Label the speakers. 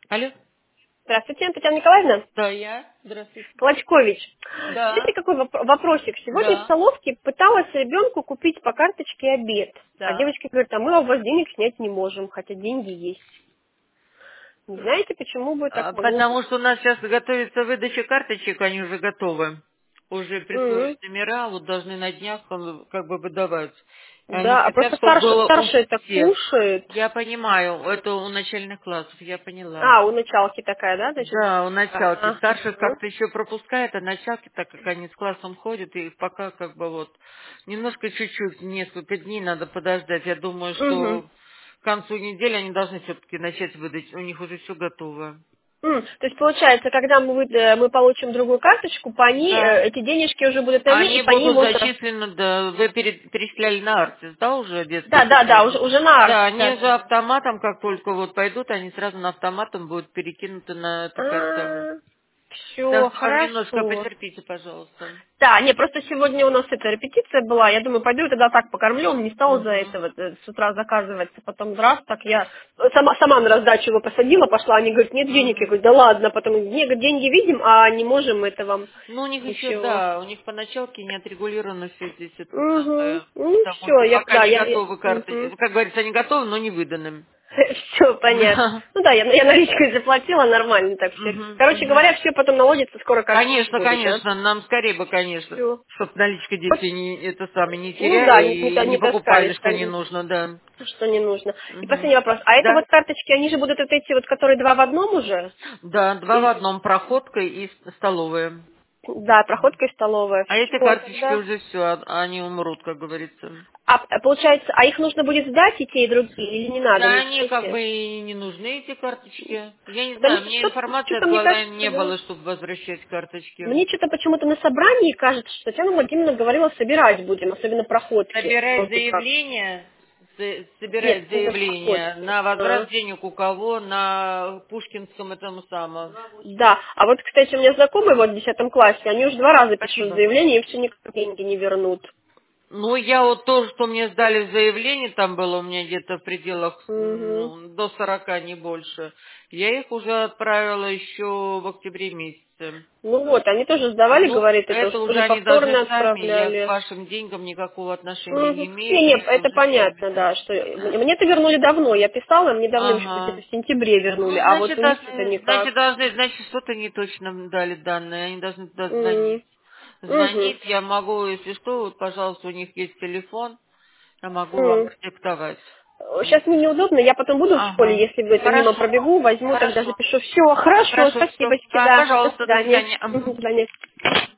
Speaker 1: Алло?
Speaker 2: Здравствуйте, Татьяна Николаевна.
Speaker 1: Да, я. Здравствуйте.
Speaker 2: Клочкович. Знаете,
Speaker 1: Да,
Speaker 2: какой вопросик? Сегодня в
Speaker 1: да,
Speaker 2: столовке пыталась ребенку купить по карточке обед. А
Speaker 1: да.
Speaker 2: девочка говорит, а мы у вас денег снять не можем, хотя деньги есть. Не знаете, почему бы такое? Ну,
Speaker 1: Потому что у нас сейчас готовится выдача карточек, они уже готовы. Уже присылают
Speaker 2: м,
Speaker 1: номера, вот должны на днях как бы выдавать. Они
Speaker 2: да, а
Speaker 1: хотят,
Speaker 2: просто
Speaker 1: чтобы было у
Speaker 2: старший это
Speaker 1: всех.
Speaker 2: кушает.
Speaker 1: Я понимаю, это у начальных классов, я поняла.
Speaker 2: А, у началки такая, да, значит?
Speaker 1: Да, у началки.
Speaker 2: Ага.
Speaker 1: Старших как-то еще пропускает, а началки, так как они с классом ходят, и пока как бы вот немножко чуть-чуть, несколько дней надо подождать. Я думаю,
Speaker 2: Угу.
Speaker 1: что к концу недели они должны все-таки начать выдать. У них уже все готово.
Speaker 2: То есть получается, когда мы получим другую карточку, по ней
Speaker 1: Да.
Speaker 2: эти денежки уже будут на ней, и
Speaker 1: Они
Speaker 2: по ней
Speaker 1: будут
Speaker 2: можно...
Speaker 1: зачислены, да, вы перечисляли на Артис, да, уже детское
Speaker 2: Да, да, да,
Speaker 1: питание?
Speaker 2: уже на арт,
Speaker 1: Да,
Speaker 2: да,
Speaker 1: они
Speaker 2: да.
Speaker 1: же автоматом, как только вот пойдут, они сразу на автоматом будут перекинуты на эту карту. Так
Speaker 2: Все,
Speaker 1: что вам немножко
Speaker 2: хорошо.
Speaker 1: потерпите, пожалуйста.
Speaker 2: Да, не, просто сегодня у нас эта репетиция была, я думаю, пойду и тогда так покормлю, он не стал за
Speaker 1: Угу.
Speaker 2: этого с утра заказываться, потом раз, так я сама на раздачу его посадила, пошла, они говорят, нет денег, я
Speaker 1: Угу.
Speaker 2: говорю, да ладно, потом, нет, говорят, деньги видим, а не можем это вам
Speaker 1: Ну, у них еще,
Speaker 2: ничего.
Speaker 1: да, у них по началке не отрегулировано все здесь это
Speaker 2: Угу,
Speaker 1: самое,
Speaker 2: ну
Speaker 1: потому
Speaker 2: все,
Speaker 1: что пока не
Speaker 2: я
Speaker 1: готовы карты,
Speaker 2: угу.
Speaker 1: как говорится, они готовы, но не выданы.
Speaker 2: Все понятно.
Speaker 1: Да.
Speaker 2: Ну да, я наличкой заплатила, нормально так все.
Speaker 1: Мгм,
Speaker 2: Короче
Speaker 1: мгм.
Speaker 2: говоря, все потом наладится, скоро карточки
Speaker 1: Конечно,
Speaker 2: будут, да?
Speaker 1: конечно, нам скорее бы, конечно,
Speaker 2: Все.
Speaker 1: чтоб наличка дети не, это самое, не
Speaker 2: Ну
Speaker 1: теряли
Speaker 2: да,
Speaker 1: и не
Speaker 2: не
Speaker 1: покупали,
Speaker 2: таскались
Speaker 1: что не
Speaker 2: там,
Speaker 1: нужно, да.
Speaker 2: что не нужно. И
Speaker 1: Мгм.
Speaker 2: последний вопрос. А это
Speaker 1: Да,
Speaker 2: вот карточки, они же будут вот эти вот, которые два в одном уже?
Speaker 1: да, два в
Speaker 2: Или...
Speaker 1: одном, проходка и столовая.
Speaker 2: Да, проходка и столовая.
Speaker 1: А эти
Speaker 2: Все
Speaker 1: карточки
Speaker 2: тогда.
Speaker 1: уже все, они умрут, как говорится.
Speaker 2: Получается, а их нужно будет сдать и те, и другие, или не надо,
Speaker 1: Да,
Speaker 2: не
Speaker 1: они как бы
Speaker 2: знаете?
Speaker 1: и не нужны, эти карточки. Я не
Speaker 2: Потому
Speaker 1: знаю,
Speaker 2: что
Speaker 1: мне информации
Speaker 2: что-то
Speaker 1: от
Speaker 2: мне
Speaker 1: главы
Speaker 2: кажется,
Speaker 1: не
Speaker 2: да.
Speaker 1: было, чтобы возвращать карточки.
Speaker 2: Мне что-то почему-то на собрании кажется, что Татьяна Владимировна говорила, собирать будем, особенно проходки.
Speaker 1: Собирать
Speaker 2: Вроде как.
Speaker 1: заявление,
Speaker 2: Нет,
Speaker 1: собирать
Speaker 2: именно
Speaker 1: заявление
Speaker 2: проходки.
Speaker 1: на возврат денег у кого, на Пушкинском этому самом.
Speaker 2: Да. А вот, кстати, у меня знакомые вот в 10 классе, они уже 2 раза пишут
Speaker 1: Спасибо.
Speaker 2: заявление, и все никак деньги не вернут.
Speaker 1: Ну, я вот то, что мне сдали в заявлении, там было у меня где-то в пределах
Speaker 2: Угу.
Speaker 1: до 40, не больше. Я их уже отправила еще в октябре месяце.
Speaker 2: Ну вот, они тоже сдавали,
Speaker 1: Ну,
Speaker 2: говорит, это
Speaker 1: это уже
Speaker 2: уже
Speaker 1: они должны
Speaker 2: повторно
Speaker 1: сами, я к
Speaker 2: отправляли.
Speaker 1: вашим деньгам никакого отношения не
Speaker 2: Мгм.
Speaker 1: имею,
Speaker 2: Не,
Speaker 1: пусть
Speaker 2: это
Speaker 1: уже сами.
Speaker 2: понятно, да, что мне-то вернули давно, я писала, мне давно еще где-то
Speaker 1: Ага.
Speaker 2: в сентябре вернули,
Speaker 1: Ну,
Speaker 2: а вот
Speaker 1: значит,
Speaker 2: у них что-то никак.
Speaker 1: значит, что-то не точно дали данные, они должны туда
Speaker 2: М,
Speaker 1: звонить.
Speaker 2: мгм.
Speaker 1: Звонить я могу, если что, вот, пожалуйста, у них есть телефон, я могу вам
Speaker 2: М.
Speaker 1: продиктовать.
Speaker 2: Сейчас мне неудобно, я потом буду в школе,
Speaker 1: Ага.
Speaker 2: если это мимо
Speaker 1: Хорошо.
Speaker 2: пробегу, возьму, тогда
Speaker 1: Хорошо.
Speaker 2: запишу. Все, хорошо,
Speaker 1: Хорошо, все.
Speaker 2: спасибо,
Speaker 1: Да,
Speaker 2: да, до
Speaker 1: пожалуйста, до
Speaker 2: свидания.
Speaker 1: свидания.
Speaker 2: Мгм,
Speaker 1: Мгм.
Speaker 2: до свидания.